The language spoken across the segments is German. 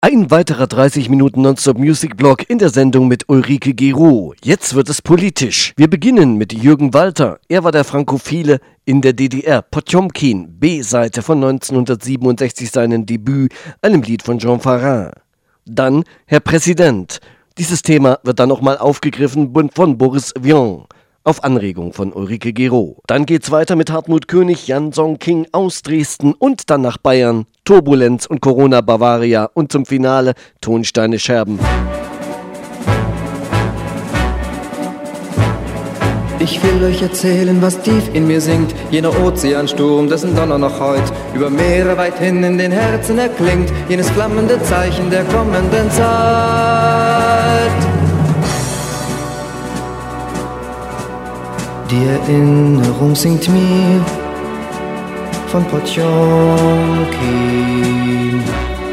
Ein weiterer 30 Minuten Non-Stop-Music-Blog in der Sendung mit Ulrike Gero. Jetzt wird es politisch. Wir beginnen mit Jürgen Walter. Er war der Frankophile in der DDR. Potjomkin, B-Seite von 1967 seinem Debüt, einem Lied von Jean Ferrat. Dann Herr Präsident. Dieses Thema wird dann nochmal aufgegriffen von Boris Vian. Auf Anregung von Ulrike Gero. Dann geht's weiter mit Hartmut König, Jan Song King aus Dresden und dann nach Bayern, Turbulenz und Corona Bavaria und zum Finale Tonsteine Scherben. Ich will euch erzählen, was tief in mir singt, jener Ozeansturm, dessen Donner noch heut über Meere weit hin in den Herzen erklingt, jenes flammende Zeichen der kommenden Zeit. Die Erinnerung singt mir von Potjomkin.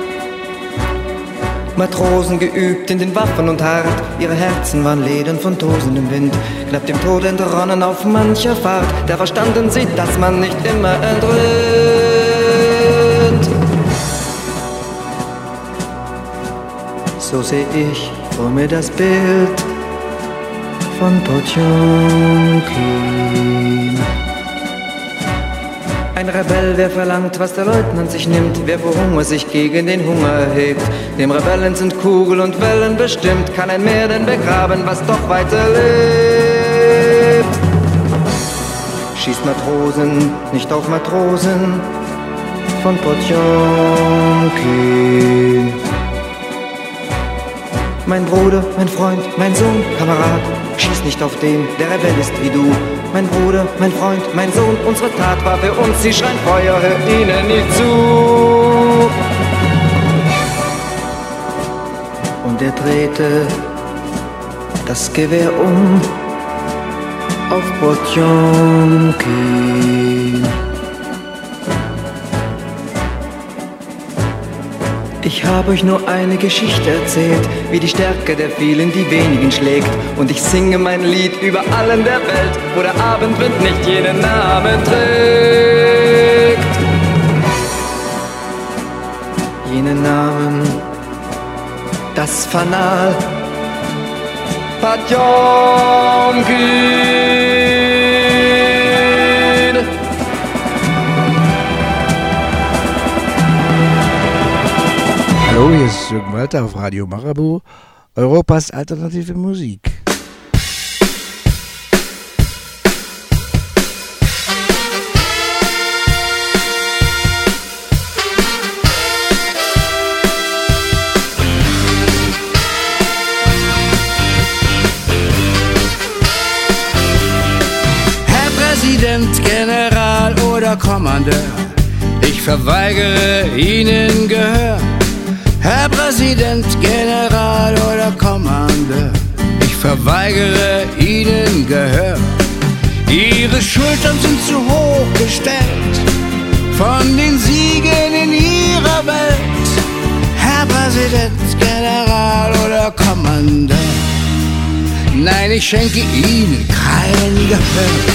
Matrosen geübt in den Waffen und hart, ihre Herzen waren ledern von tosendem Wind, knapp dem Tod entronnen auf mancher Fahrt, da verstanden sie, dass man nicht immer entrückt. So seh ich vor mir das Bild von Potjomkin. Ein Rebell, wer verlangt, was der Leutnant sich nimmt, wer vor Hunger sich gegen den Hunger erhebt. Dem Rebellen sind Kugel und Wellen bestimmt, kann ein Meer denn begraben, was doch weiter lebt. Schießt Matrosen nicht auf Matrosen von Potjomkin. Mein Bruder, mein Freund, mein Sohn, Kamerad, schieß nicht auf den, der Rebell ist wie du. Mein Bruder, mein Freund, mein Sohn, unsere Tat war für uns, sie schreien Feuer, hör ihnen nicht zu. Und er drehte das Gewehr um auf Potjomkin. Ich habe euch nur eine Geschichte erzählt, wie die Stärke der vielen die wenigen schlägt. Und ich singe mein Lied über allen der Welt, wo der Abendwind nicht jenen Namen trägt. Jenen Namen, das Fanal Potjomkin. Hallo, hier ist Jürgen Walter auf Radio Marabout, Europas alternative Musik. Herr Präsident, General oder Kommandeur, ich verweigere Ihnen Gehör. Herr Präsident, General oder Kommandeur, ich verweigere Ihnen Gehör. Ihre Schultern sind zu hoch gestellt von den Siegen in Ihrer Welt. Herr Präsident, General oder Kommandeur, nein, ich schenke Ihnen kein Gehör.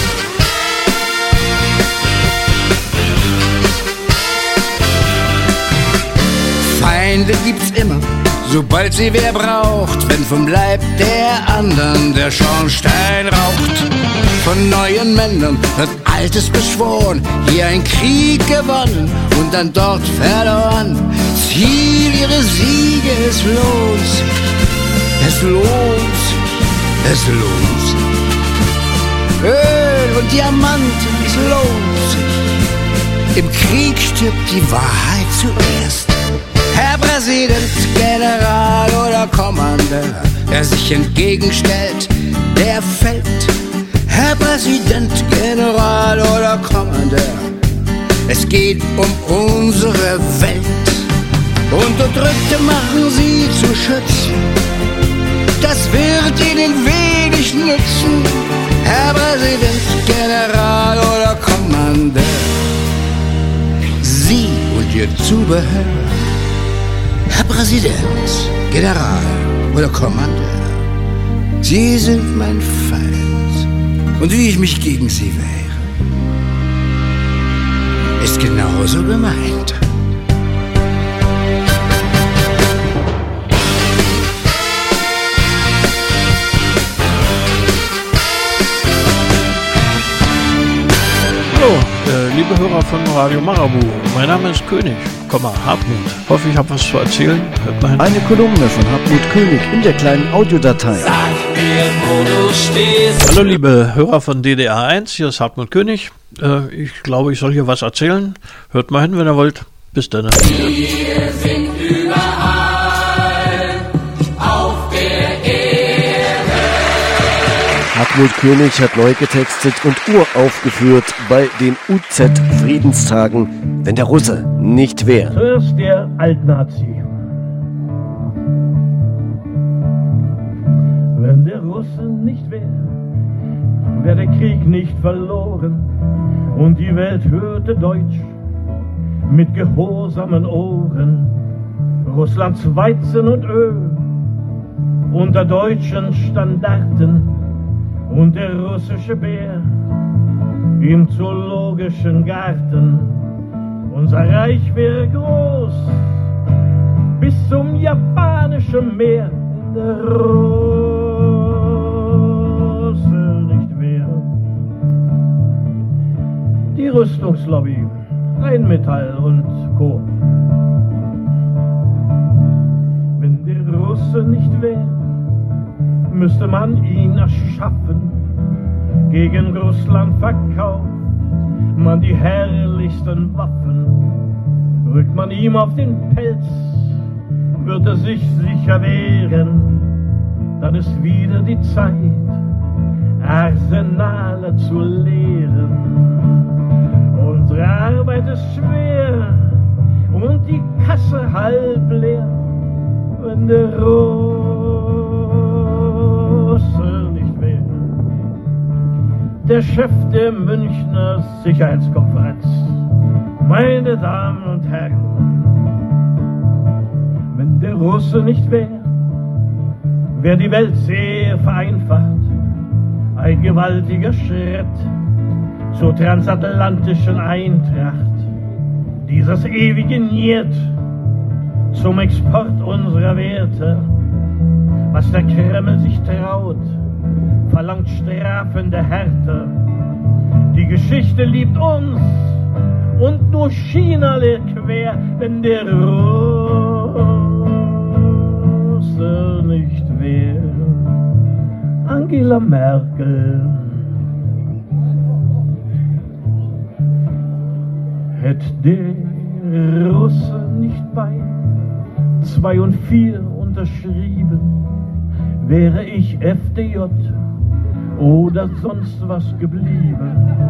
Feinde gibt's immer, sobald sie wer braucht, wenn vom Leib der anderen der Schornstein raucht. Von neuen Männern wird Altes beschworen, hier ein Krieg gewonnen und dann dort verloren. Ziel ihrer Siege, es lohnt sich, es lohnt sich, es lohnt sich. Öl und Diamanten, es lohnt sich. Im Krieg stirbt die Wahrheit zuerst. Herr Präsident, General oder Kommandeur, wer sich entgegenstellt, der fällt. Herr Präsident, General oder Kommandeur, es geht um unsere Welt. Unterdrückte machen sie zu schützen, das wird ihnen wenig nützen. Herr Präsident, General oder Kommandeur, Sie und Ihr Zubehör. Herr Präsident, General oder Kommandeur, Sie sind mein Feind und wie ich mich gegen Sie wehre, ist genauso gemeint. liebe Hörer von Radio Marabu. Mein Name ist König, Hartmut. Hoffe, ich habe was zu erzählen. Hört mal hin. Eine Kolumne von Hartmut König in der kleinen Audiodatei. Sag mir, wo du stehst. Hallo liebe Hörer von DDR 1, hier ist Hartmut König. Ich glaube, ich soll hier was erzählen. Hört mal hin, wenn ihr wollt. Bis dann. Wir sind überall auf der Erde. Hartmut König hat neu getextet und uraufgeführt bei den UZ-Friedenstagen, wenn der Russe nicht wäre. Zuerst der Altnazi. Wenn der Russe nicht wäre, wäre der Krieg nicht verloren und die Welt hörte Deutsch mit gehorsamen Ohren. Russlands Weizen und Öl unter deutschen Standarten und der russische Bär im zoologischen Garten. Unser Reich wäre groß bis zum japanischen Meer, wenn der Russe nicht wäre. Die Rüstungslobby, Rheinmetall und Co. Wenn der Russe nicht wäre, müsste man ihn erschaffen. Gegen Russland verkauft man die herrlichsten Waffen. Rückt man ihm auf den Pelz, wird er sich sicher wehren. Dann ist wieder die Zeit, Arsenale zu leeren. Unsere Arbeit ist schwer und die Kasse halb leer, wenn der Russe nicht wäre. Der Chef der Münchner Sicherheitskonferenz, meine Damen und Herren, wenn der Russe nicht wäre, wäre die Welt sehr vereinfacht. Ein gewaltiger Schritt zur transatlantischen Eintracht. Dieses ewige Niet zum Export unserer Werte. Was der Kreml sich traut, verlangt strafende Härte. Die Geschichte liebt uns und nur China lehrt quer, wenn der Russe nicht wäre. Angela Merkel hätte der Russe nicht bei 2 und 4 unterschrieben, wäre ich FDJ oder sonst was geblieben.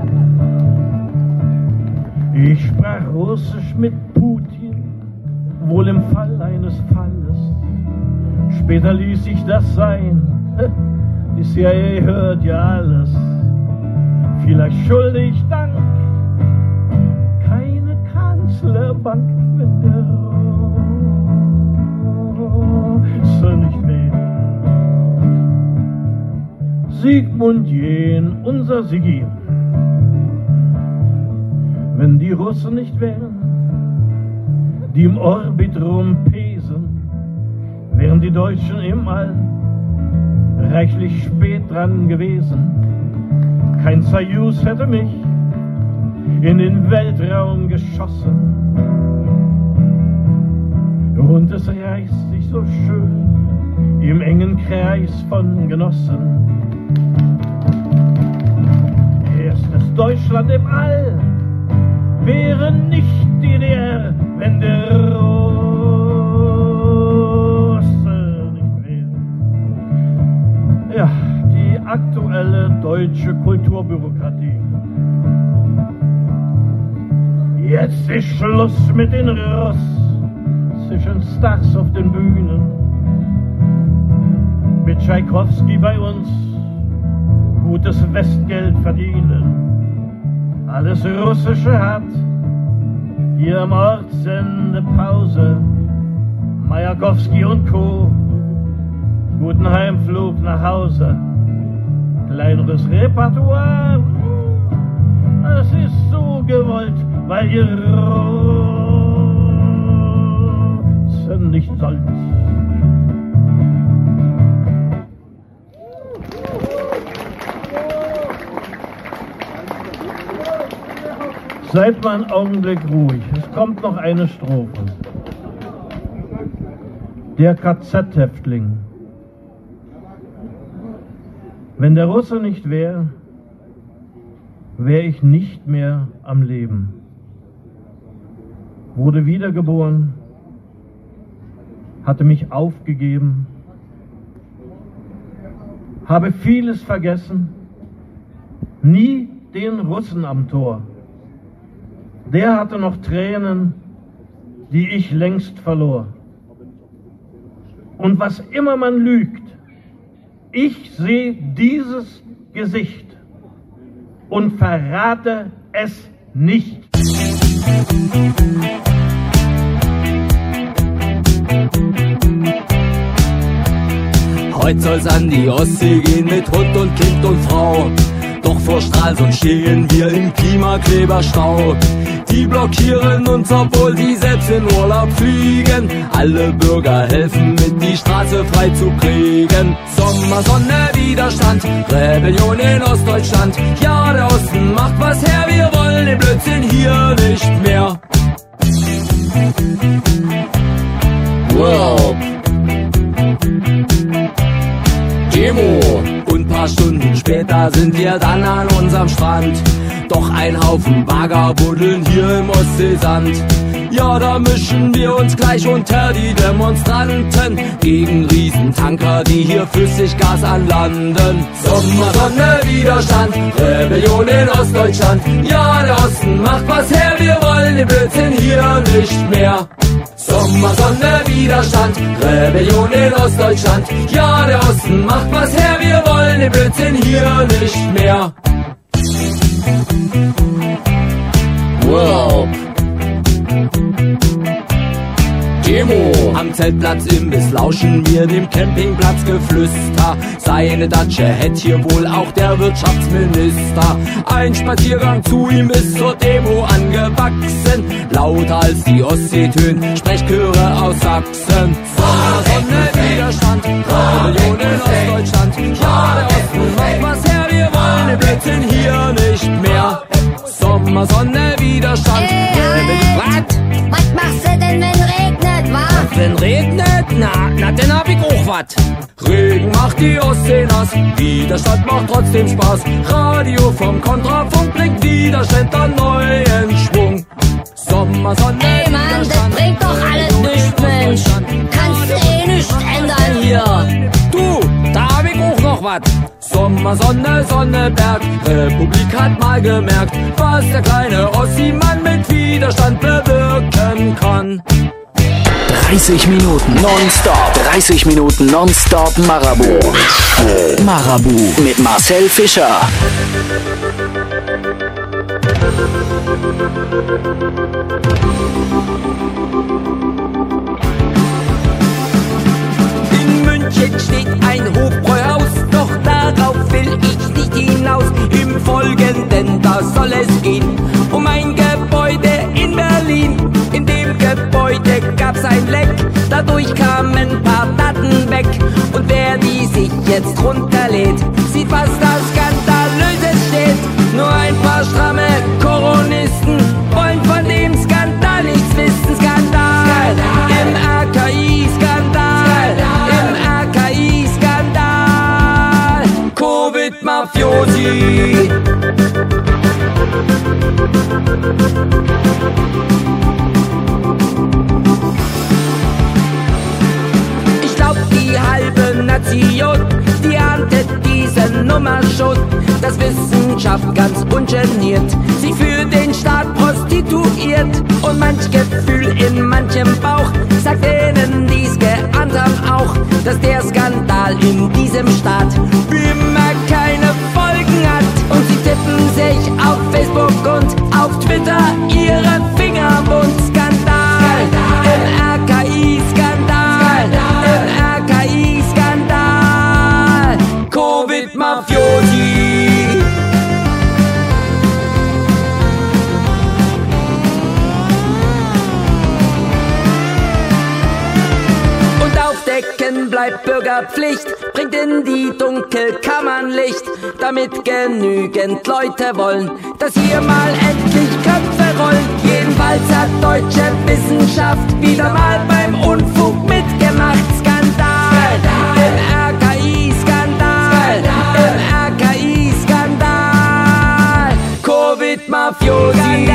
Ich sprach Russisch mit Putin, wohl im Fall eines Falles. Später ließ ich das sein, die CIA hört ja alles. Vielleicht schulde ich Dank, keine Kanzlerbank, wenn der Russe nicht wäre. Sigmund Jähn, unser Sigi. Wenn die Russen nicht wären, die im Orbit rumpesen, wären die Deutschen im All reichlich spät dran gewesen. Kein Soyuz hätte mich in den Weltraum geschossen. Und es reißt sich so schön im engen Kreis von Genossen. Erstes Deutschland im All wäre nicht DDR, wenn der Russe nicht wäre. Ja, die aktuelle deutsche Kulturbürokratie. Jetzt ist Schluss mit den russischen Stars auf den Bühnen. Mit Tschaikowski bei uns gutes Westgeld verdienen. Alles Russische hat hier am Ortssende Pause. Majakowski und Co. Guten Heimflug nach Hause. Kleineres Repertoire, es ist so gewollt, weil ihr Russen nicht sollt. Seid mal einen Augenblick ruhig, es kommt noch eine Strophe. Der KZ-Häftling. Wenn der Russe nicht wäre, wäre ich nicht mehr am Leben. Wurde wiedergeboren, hatte mich aufgegeben, habe vieles vergessen, nie den Russen am Tor. Der hatte noch Tränen, die ich längst verlor. Und was immer man lügt, ich sehe dieses Gesicht und verrate es nicht. Heute soll's an die Ostsee gehen mit Hund und Kind und Frau. Doch vor Stralsund stehen wir im Klimakleberstau. Die blockieren uns, obwohl sie selbst in Urlaub fliegen. Alle Bürger helfen mit, die Straße frei zu kriegen. Sommer, Sonne, Widerstand, Rebellion in Ostdeutschland. Ja, der Osten macht was her, wir wollen den Blödsinn hier nicht mehr. Wow. Demo. Und paar Stunden später sind wir dann an unserem Strand. Doch ein Haufen Bagger buddeln hier im Ostseesand. Ja, da mischen wir uns gleich unter die Demonstranten gegen Riesentanker, die hier Flüssiggas anlanden. Sommer, Sonne, Widerstand, Rebellion in Ostdeutschland. Ja, der Osten macht was her, wir wollen den Blödsinn hier nicht mehr. Sommer, Sonne, Widerstand, Rebellion in Ostdeutschland. Ja, der Osten macht was her, wir wollen den Blödsinn hier nicht mehr. Wow. Demo. Am Zeltplatz Imbiss lauschen wir dem Campingplatzgeflüster. Seine Datsche hätt hier wohl auch der Wirtschaftsminister. Ein Spaziergang zu ihm ist zur Demo angewachsen. Lauter als die Ostsee tönen Sprechchöre aus Sachsen. Sommer, Sonne, Widerstand, Rebellion in Ostdeutschland. Ja, der Osten macht was her, wir wollen den Blödsinn hier nicht mehr. Sommer, Sonne, Widerstand, Rebellion. Was machst du denn, wenn regnet, wa? Wenn regnet? Na, dann hab ich auch wat. Regen macht die Ostsee nass, Widerstand macht trotzdem Spaß. Radio vom Kontrafunk bringt Widerständler neuen Schwung. Sommer, Sonne, ey Mann, das bringt doch alles nichts, Mensch. Kannst du eh nichts ändern hier. Du, da hab ich auch noch wat. Sommer, Sonne, Sonneberg, Republik hat mal gemerkt, was der kleine Ossi-Mann mit Widerstand bewirken kann. 30 Minuten nonstop. 30 Minuten nonstop Marabout. Marabout mit Marcel Fischer. In München steht ein Hofbräuhaus, doch darauf will ich nicht hinaus. Im Folgenden, da soll es gehen um ein Gebäude in Berlin. In dem Gebäude gab's ein Leck, dadurch kamen ein paar Daten weg. Und wer die sich jetzt runterlädt, sieht, was da Skandalöses steht. Nur ein paar stramme Koronisten wollen von dem Skandal nichts wissen. Skandal im RKI, Skandal im RKI, Skandal, Covid-Mafiosi. Ich glaub, die halbe Nation, die ahntet diese Nummer schon, dass Wissenschaft ganz ungeniert sich für den Staat prostituiert. Und manch Gefühl in manchem Bauch sagt denen, die's geahnt haben auch, dass der Skandal in diesem Staat wie immer keine Folgen hat. Und sie tippen sich auf Facebook und auf Twitter ihre Finger im Mund. Skandal im RKI, Skandal im RKI, Skandal, Covid-Mafiosi. Aufdecken bleibt Bürgerpflicht, bringt in die Dunkelkammern Licht, damit genügend Leute wollen, dass hier mal endlich Köpfe gerollt. Jedenfalls hat deutsche Wissenschaft wieder mal beim Unfug mitgemacht. Skandal im RKI-Skandal, im RKI-Skandal. Covid-Mafiosi.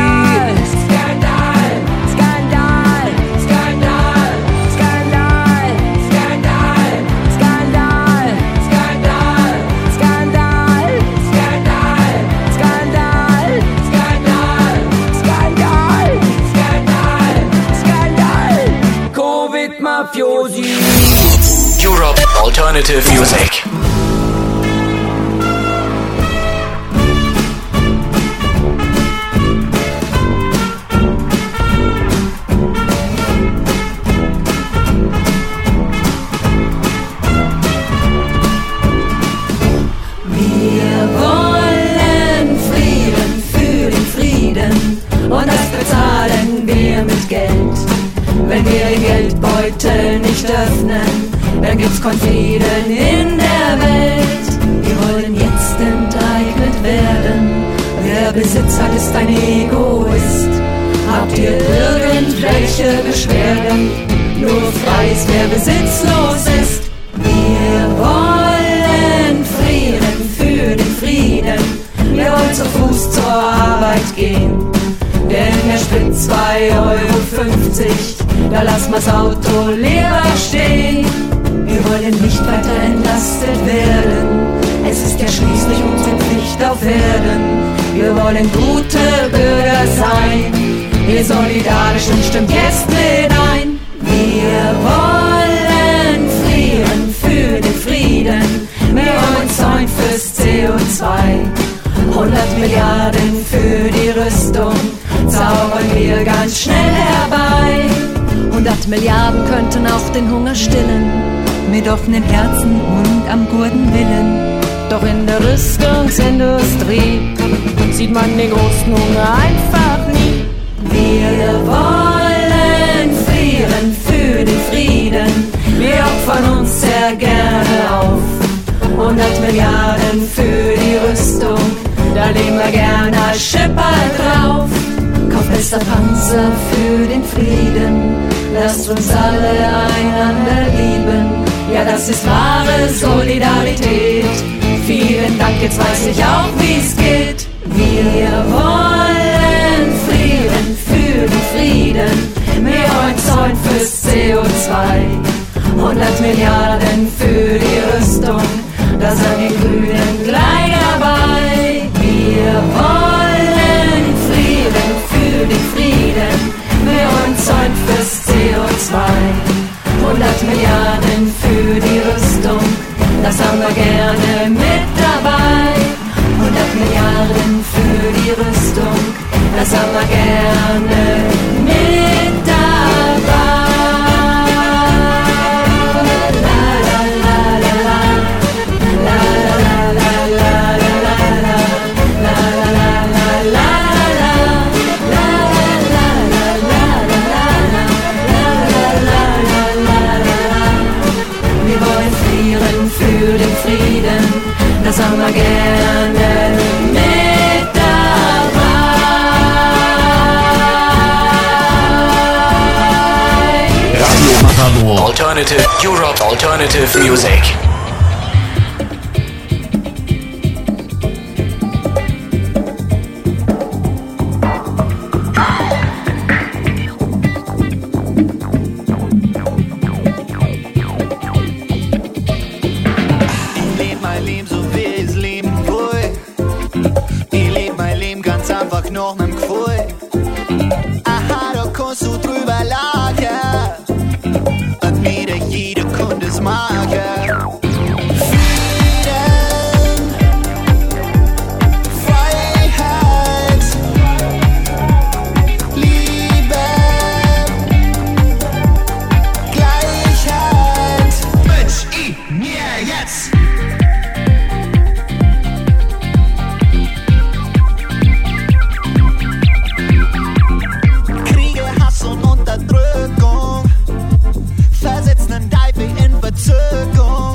Europe Alternative Music. Wir wollen Frieden für den Frieden und das bezahlen wir mit Geld. Wenn wir den Geldbeutel nicht öffnen, dann gibt's Konfiden in der Welt. Wir wollen jetzt enteignet werden. Wer Besitz hat, ist ein Egoist. Habt ihr irgendwelche Beschwerden? Nur frei ist, wer besitzlos ist. Wir wollen Frieden für den Frieden. Wir wollen zu Fuß zur Arbeit gehen. Denn der Sprit 2,50 €, da lass mal's Auto leer stehen. Wir wollen nicht weiter entlastet werden, es ist ja schließlich unsere Pflicht auf Erden. Wir wollen gute Bürger sein, wir solidarisch und stimmt jetzt mit ein. Wir wollen Frieden für den Frieden, wir wollen Zäun fürs CO2. 100 Milliarden für die Rüstung zaubern wir ganz schnell herbei. 100 Milliarden könnten auch den Hunger stillen, mit offenen Herzen und am guten Willen. Doch in der Rüstungsindustrie sieht man den großen Hunger einfach nie. Wir wollen Frieden für den Frieden, wir opfern uns sehr gerne auf. 100 Milliarden für die Rüstung, da legen wir gerne als Schipper drauf. Kauft bester Panzer für den Frieden, lasst uns alle einander lieben. Ja, das ist wahre Solidarität. Vielen Dank, jetzt weiß ich auch, wie's geht. Wir wollen Frieden für den Frieden, wir wollen Zäun fürs CO2. 100 Milliarden für die Rüstung, da sind die Grünen gleich dabei. Wir wollen Frieden für den Frieden, wir wollen Zäun fürs CO2. 100 Milliarden für die Rüstung, das haben wir gerne mit dabei. 100 Milliarden für die Rüstung, das haben wir gerne mit dabei. Für den Frieden, das haben wir gerne mit dabei. Radio Marabou. Alternative Europe Alternative Music. Noch mit dem Gefühl, aha, da kannst du drüber lachen und wieder jeder kann das machen. Frieden, Freiheit, Liebe, Gleichheit. Mensch, mir jetzt! Versetzen einen Teufel in Verzögerung.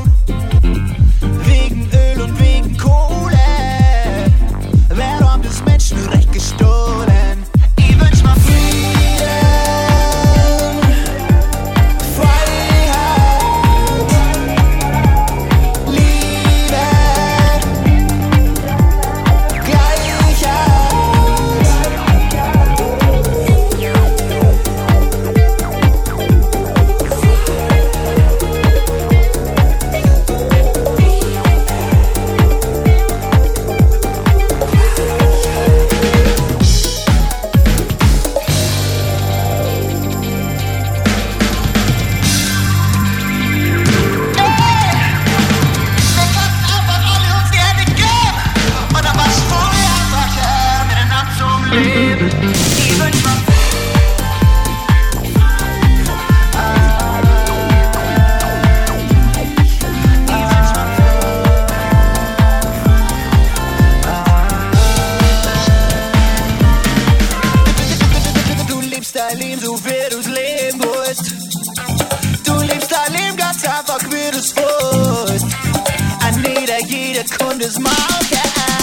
Kundesmarke.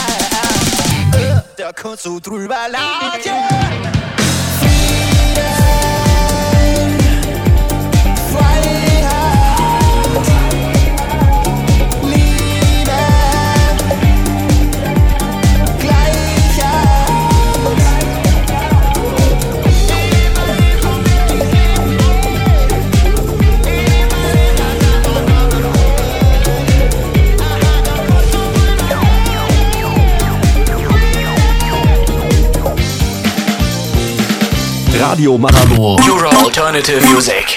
Da kannst du drüber lachen. Radio Marabou. Euro Alternative Music.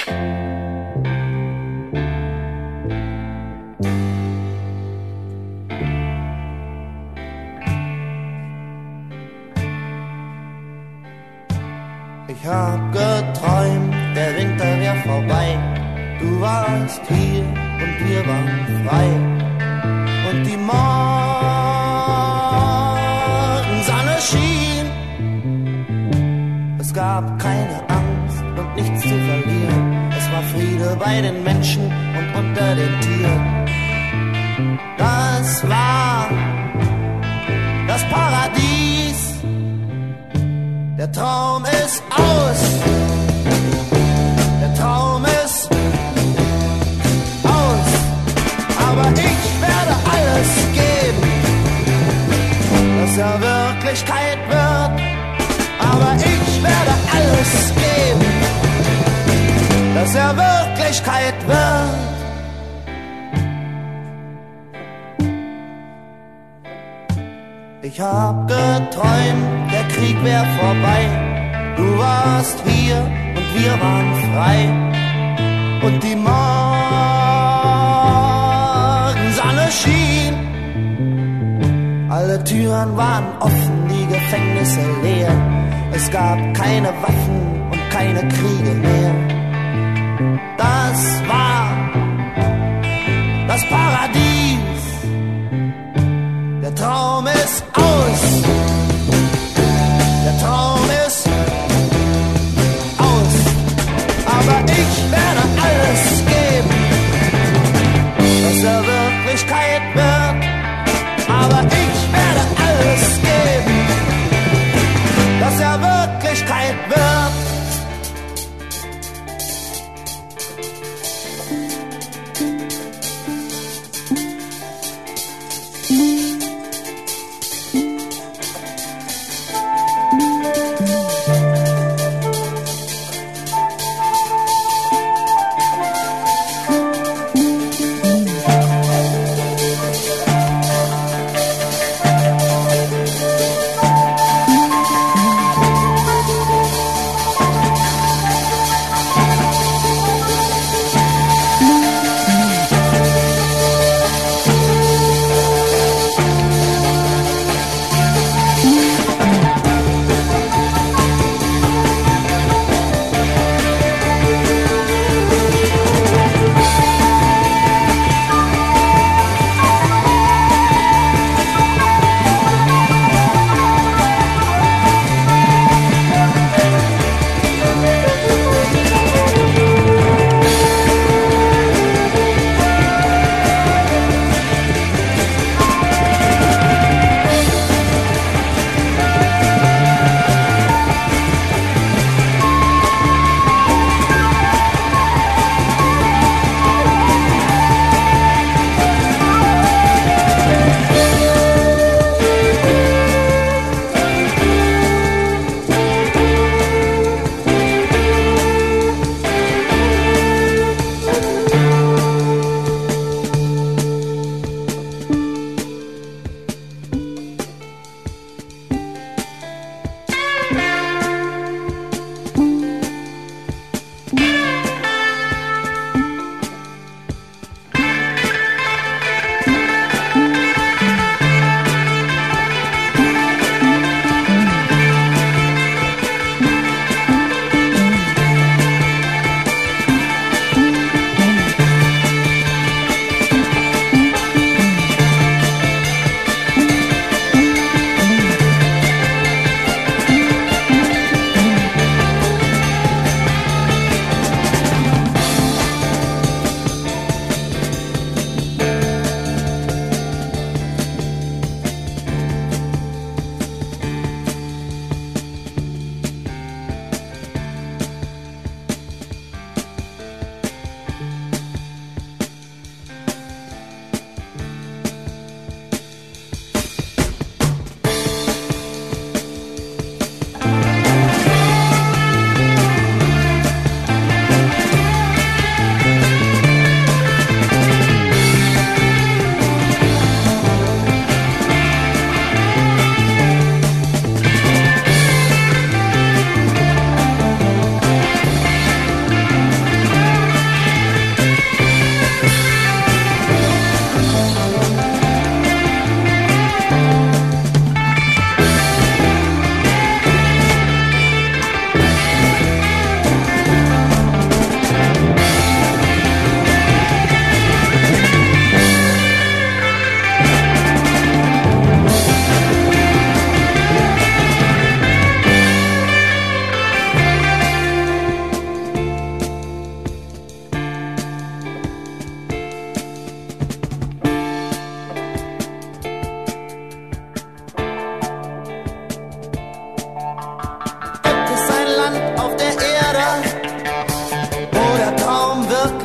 Ich hab geträumt, der Winter wär vorbei. Du warst hier und wir waren frei. Und die Morgensonne schien. Es gab keine Angst und nichts zu verlieren. Es war Friede bei den Menschen und unter den Tieren. Das war das Paradies. Der Traum ist aus. Der Traum ist aus. Aber ich werde alles geben, dass er Wirklichkeit wird. Aber ich werde alles geben, dass er Wirklichkeit wird. Ich hab geträumt, der Krieg wär vorbei. Du warst hier und wir waren frei. Und die Morgensonne schien. Alle Türen waren offen, die Gefängnisse leer. Es gab keine Waffen und keine Kriege mehr. Das war das Paradies. Der Traum ist aus. Der Traum ist aus. Aber ich werde alles geben, dass er Wirklichkeit wird. Aber ich werde alles geben, dass er Wirklichkeit wird.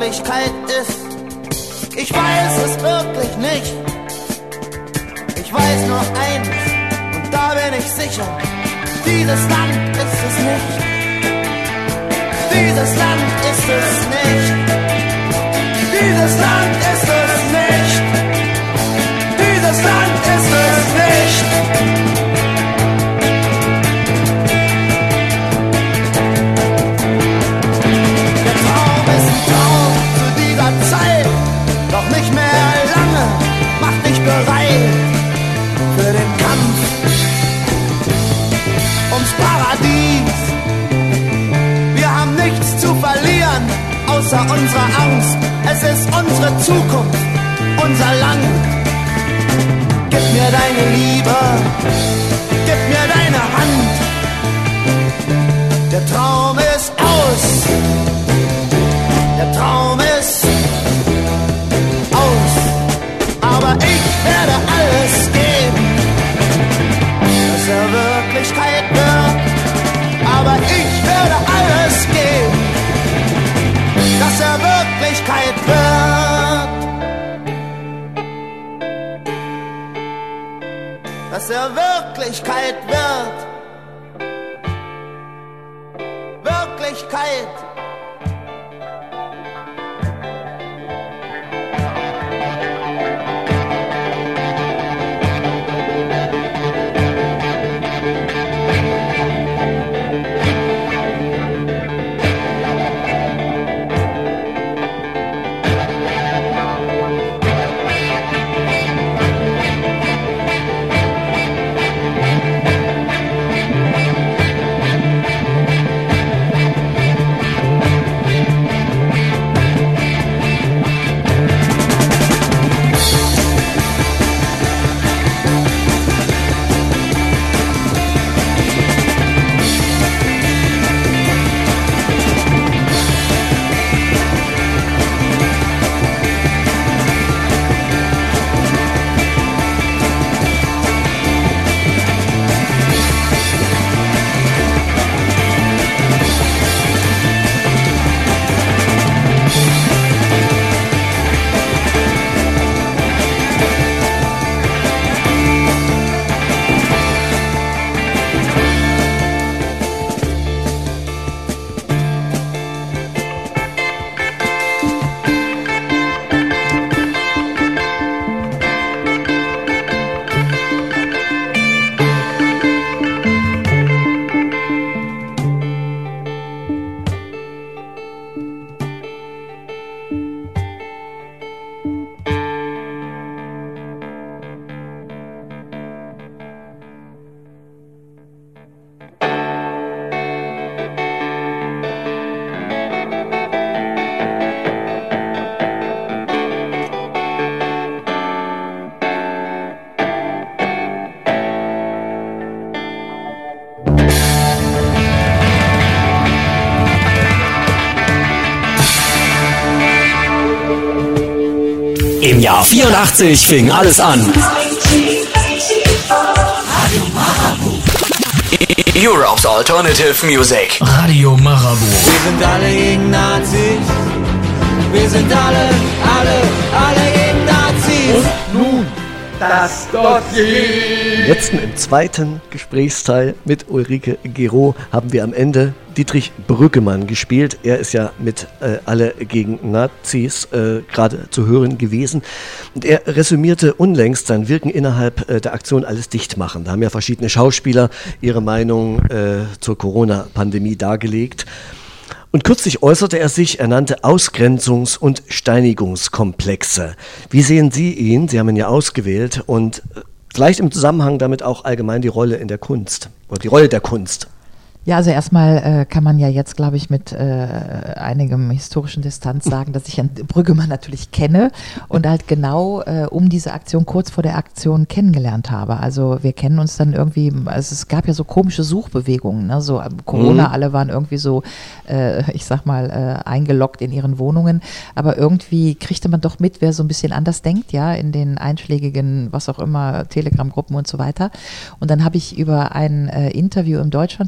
Wirklichkeit ist. Ich weiß es wirklich nicht. Ich weiß nur eins, und da bin ich sicher, dieses Land ist es nicht. Dieses Land ist es nicht. Dieses Land ist es nicht. Dieses Land ist es nicht. Der Traum ist ein Traum zu dieser Zeit, doch nicht mehr lange. Mach dich bereit für den Kampf ums Paradies. Wir haben nichts zu verlieren, außer unserer Angst. Es ist unsere Zukunft, unser Land. Gib mir deine Liebe, gib mir deine Hand. Der Traum ist aus, der Traum ist aus. Aber ich werde alles geben, dass er Wirklichkeit wird. Aber ich werde alles geben, dass er Wirklichkeit wird. Dass er Wirklichkeit wird. Wirklichkeit. Im Jahr 84 fing alles an. Europe's Alternative Music. Radio Marabu. Wir sind alle gegen Nazis. Wir sind alle gegen Nazis. Und nun das Dossier. Jetzt im zweiten Gesprächsteil mit Ulrike Gero haben wir am Ende Dietrich Brüggemann gespielt. Er ist ja mit Alle gegen Nazis gerade zu hören gewesen. Und er resümierte unlängst sein Wirken innerhalb der Aktion Alles dicht machen. Da haben ja verschiedene Schauspieler ihre Meinung zur Corona-Pandemie dargelegt. Und kürzlich äußerte er sich, er nannte Ausgrenzungs- und Steinigungskomplexe. Wie sehen Sie ihn? Sie haben ihn ja ausgewählt und vielleicht im Zusammenhang damit auch allgemein die Rolle in der Kunst oder die Rolle der Kunst. Ja, also erstmal kann man ja jetzt, glaube ich, mit einigem historischen Distanz sagen, dass ich Herrn Brüggemann natürlich kenne und halt genau um diese Aktion, kurz vor der Aktion kennengelernt habe. Also wir kennen uns dann irgendwie, also es gab ja so komische Suchbewegungen, ne? So Corona, alle waren irgendwie so, ich sag mal, eingeloggt in ihren Wohnungen, aber irgendwie kriegte man doch mit, wer so ein bisschen anders denkt, ja, in den einschlägigen, was auch immer, Telegram-Gruppen und so weiter. Und dann habe ich über ein Interview im Deutschlandfunk, habe ich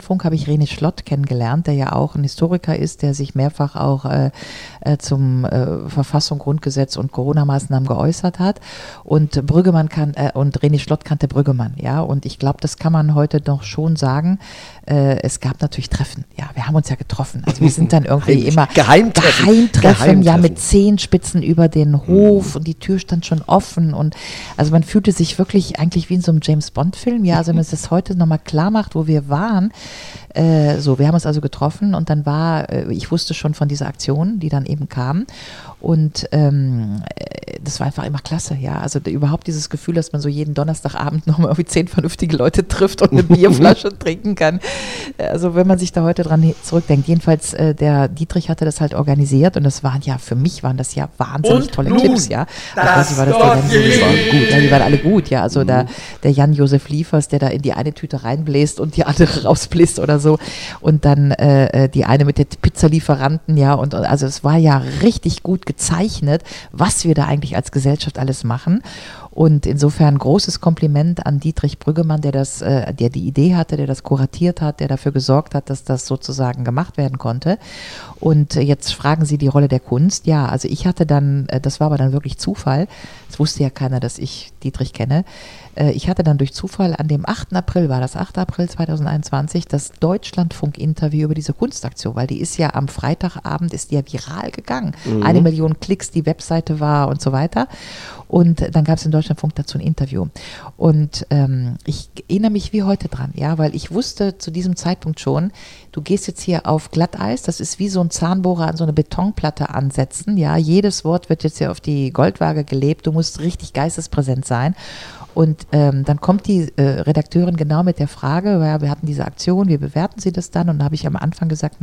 ich René Schlott kennengelernt, der ja auch ein Historiker ist, der sich mehrfach auch zum Verfassung, Grundgesetz und Corona-Maßnahmen geäußert hat. Und und René Schlott kannte Brüggemann, ja. Und ich glaube, das kann man heute doch schon sagen. Es gab natürlich Treffen, ja. Wir haben uns ja getroffen. Also wir sind dann irgendwie immer Geheimtreffen, ja, mit Zehenspitzen über den Hof und die Tür stand schon offen und also man fühlte sich wirklich eigentlich wie in so einem James-Bond-Film, ja. Also wenn man es heute nochmal klar macht, wo wir waren. Wir haben uns also getroffen und dann ich wusste schon von dieser Aktion, die dann eben kam und das war einfach immer klasse, ja, also überhaupt dieses Gefühl, dass man so jeden Donnerstagabend nochmal irgendwie 10 vernünftige Leute trifft und eine Bierflasche trinken kann, also wenn man sich da heute dran zurückdenkt, jedenfalls der Dietrich hatte das halt organisiert und für mich waren das ja wahnsinnig tolle Clips, ja, die waren alle gut, ja, also der Jan-Josef Liefers, der da in die eine Tüte reinbläst und die andere rausbläst oder so und dann die eine mit den Pizzalieferanten, ja, und also es war ja richtig gut gezeichnet, was wir da eigentlich als Gesellschaft alles machen und insofern großes Kompliment an Dietrich Brüggemann, der die Idee hatte, der das kuratiert hat, der dafür gesorgt hat, dass das sozusagen gemacht werden konnte und jetzt fragen Sie die Rolle der Kunst, ja, also ich hatte dann, das war aber dann wirklich Zufall, es wusste ja keiner, dass ich Dietrich kenne, ich hatte dann durch Zufall an dem 8. April, war das 8. April 2021, das Deutschlandfunk-Interview über diese Kunstaktion, weil die ist ja am Freitagabend, ist die ja viral gegangen. 1 Million Klicks, die Webseite war und so weiter. Und dann gab es in Deutschlandfunk dazu ein Interview. Und ich erinnere mich wie heute dran, ja, weil ich wusste zu diesem Zeitpunkt schon, du gehst jetzt hier auf Glatteis, das ist wie so ein Zahnbohrer an so eine Betonplatte ansetzen, ja, jedes Wort wird jetzt hier auf die Goldwaage gelebt, du musst richtig geistespräsent sein. Und dann kommt die Redakteurin genau mit der Frage, wir hatten diese Aktion, wie bewerten Sie das dann? Und da habe ich am Anfang gesagt,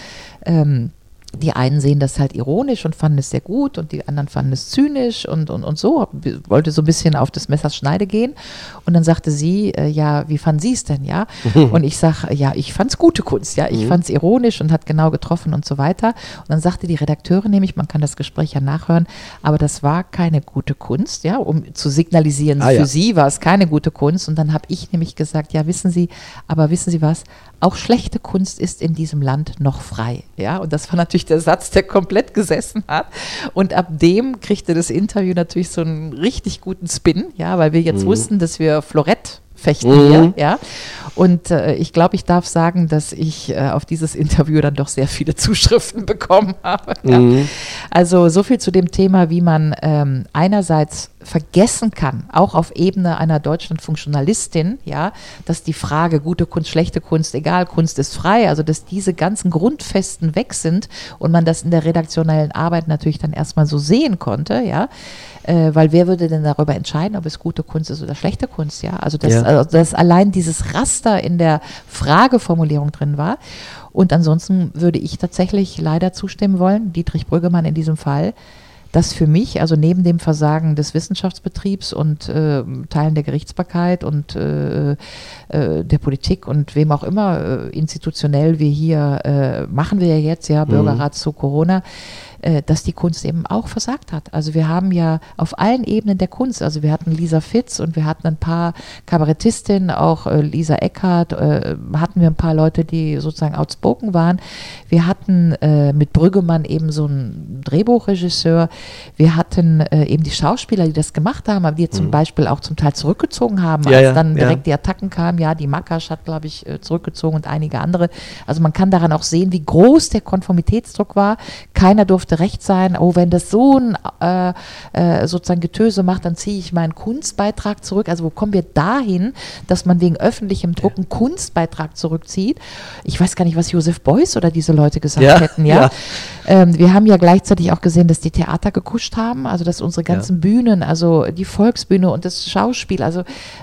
die einen sehen das halt ironisch und fanden es sehr gut und die anderen fanden es zynisch und so, wollte so ein bisschen auf das Messers Schneide gehen und dann sagte sie, wie fanden Sie es denn, ja? Und ich sage, ja, ich fand es gute Kunst, ja, ich fand es ironisch und hat genau getroffen und so weiter und dann sagte die Redakteurin nämlich, man kann das Gespräch ja nachhören, aber das war keine gute Kunst, ja, um zu signalisieren, für sie war es keine gute Kunst und dann habe ich nämlich gesagt, ja, wissen Sie was, auch schlechte Kunst ist in diesem Land noch frei, ja, und das war natürlich der Satz, der komplett gesessen hat und ab dem kriegte das Interview natürlich so einen richtig guten Spin, ja, weil wir jetzt wussten, dass wir Florett fechten hier, ja. Und ich glaube, ich darf sagen, dass ich auf dieses Interview dann doch sehr viele Zuschriften bekommen habe. Ja. Also so viel zu dem Thema, wie man einerseits vergessen kann, auch auf Ebene einer Deutschlandfunk-Journalistin, ja, dass die Frage gute Kunst, schlechte Kunst, egal, Kunst ist frei, also dass diese ganzen Grundfesten weg sind und man das in der redaktionellen Arbeit natürlich dann erstmal so sehen konnte, ja, weil wer würde denn darüber entscheiden, ob es gute Kunst ist oder schlechte Kunst, ja, also dass allein dieses Raster in der Frageformulierung drin war und ansonsten würde ich tatsächlich leider zustimmen wollen, Dietrich Brüggemann in diesem Fall, dass für mich, also neben dem Versagen des Wissenschaftsbetriebs und Teilen der Gerichtsbarkeit und der Politik und wem auch immer institutionell wir hier, machen wir ja jetzt, ja, Bürgerrat zu Corona, dass die Kunst eben auch versagt hat. Also wir haben ja auf allen Ebenen der Kunst, also wir hatten Lisa Fitz und wir hatten ein paar Kabarettistinnen, auch Lisa Eckhardt, hatten wir ein paar Leute, die sozusagen outspoken waren. Wir hatten mit Brüggemann eben so einen Drehbuchregisseur. Wir hatten eben die Schauspieler, die das gemacht haben, aber die zum Beispiel auch zum Teil zurückgezogen haben, als dann direkt die Attacken kamen. Ja, die Makasch hat, glaube ich, zurückgezogen und einige andere. Also man kann daran auch sehen, wie groß der Konformitätsdruck war. Keiner durfte recht sein, wenn das so ein sozusagen Getöse macht, dann ziehe ich meinen Kunstbeitrag zurück. Also wo kommen wir dahin, dass man wegen öffentlichem Druck einen Kunstbeitrag zurückzieht? Ich weiß gar nicht, was Josef Beuys oder diese Leute gesagt hätten. Ja? Wir haben ja gleichzeitig auch gesehen, dass die Theater gekuscht haben, also dass unsere ganzen Bühnen, also die Volksbühne und das Schauspiel, also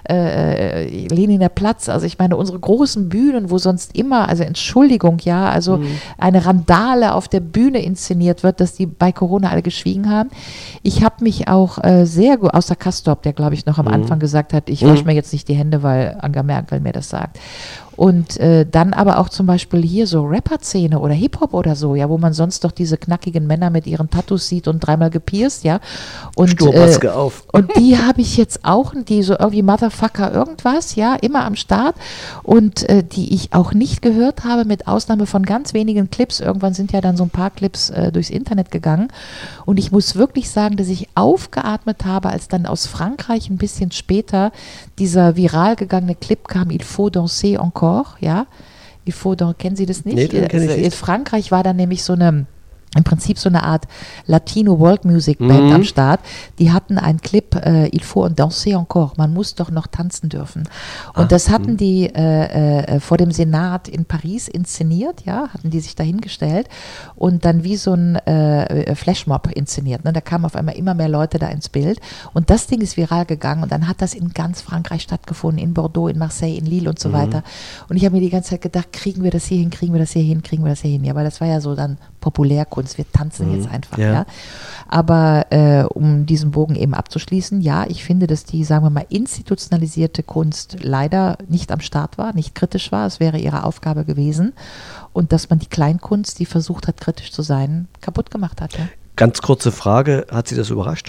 Leniner Platz, also ich meine unsere großen Bühnen, wo sonst immer, also Entschuldigung, ja, also eine Randale auf der Bühne inszeniert wird, gehört, dass die bei Corona alle geschwiegen haben. Ich habe mich auch sehr gut, außer Castorp, der glaube ich noch am Anfang gesagt hat, ich wasche mir jetzt nicht die Hände, weil Angela Merkel mir das sagt. Und dann aber auch zum Beispiel hier so Rapper-Szene oder Hip-Hop oder so, ja, wo man sonst doch diese knackigen Männer mit ihren Tattoos sieht und dreimal gepierst, ja. Und, Sturmaske auf. Und die habe ich jetzt auch, die so irgendwie Motherfucker irgendwas, ja, immer am Start und die ich auch nicht gehört habe, mit Ausnahme von ganz wenigen Clips. Irgendwann sind ja dann so ein paar Clips durchs Internet gegangen und ich muss wirklich sagen, dass ich aufgeatmet habe, als dann aus Frankreich ein bisschen später dieser viral gegangene Clip kam, Il faut danser encore. Ja, kennen Sie das nicht? Nee, den kenn ich nicht. In Frankreich war dann nämlich im Prinzip so eine Art Latino World Music Band am Start. Die hatten einen Clip, Il faut danser encore, man muss doch noch tanzen dürfen. Und das hatten die vor dem Senat in Paris inszeniert, ja, hatten die sich dahingestellt und dann wie so ein Flashmob inszeniert. Ne? Da kamen auf einmal immer mehr Leute da ins Bild und das Ding ist viral gegangen und dann hat das in ganz Frankreich stattgefunden, in Bordeaux, in Marseille, in Lille und so weiter. Und ich habe mir die ganze Zeit gedacht, kriegen wir das hier hin, kriegen wir das hier hin, kriegen wir das hier hin. Ja, weil das war ja so dann Populärkunst. Wir tanzen jetzt einfach, ja. Aber um diesen Bogen eben abzuschließen, ja, ich finde, dass die, sagen wir mal, institutionalisierte Kunst leider nicht am Start war, nicht kritisch war. Es wäre ihre Aufgabe gewesen. Und dass man die Kleinkunst, die versucht hat, kritisch zu sein, kaputt gemacht hat. Ja. Ganz kurze Frage, hat Sie das überrascht?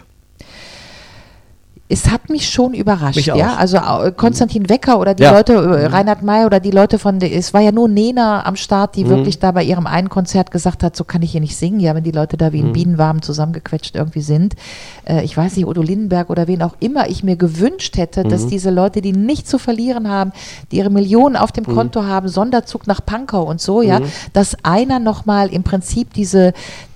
Es hat mich schon überrascht, Mich auch. ja. Also Konstantin Wecker oder die Leute, Reinhard May oder die Leute es war ja nur Nena am Start, die wirklich da bei ihrem einen Konzert gesagt hat, so kann ich hier nicht singen, ja, wenn die Leute da wie in Bienenwaben zusammengequetscht irgendwie sind. Ich weiß nicht, Udo Lindenberg oder wen auch immer ich mir gewünscht hätte, dass diese Leute, die nichts zu verlieren haben, die ihre Millionen auf dem Konto haben, Sonderzug nach Pankow und so, ja, dass einer nochmal im Prinzip diese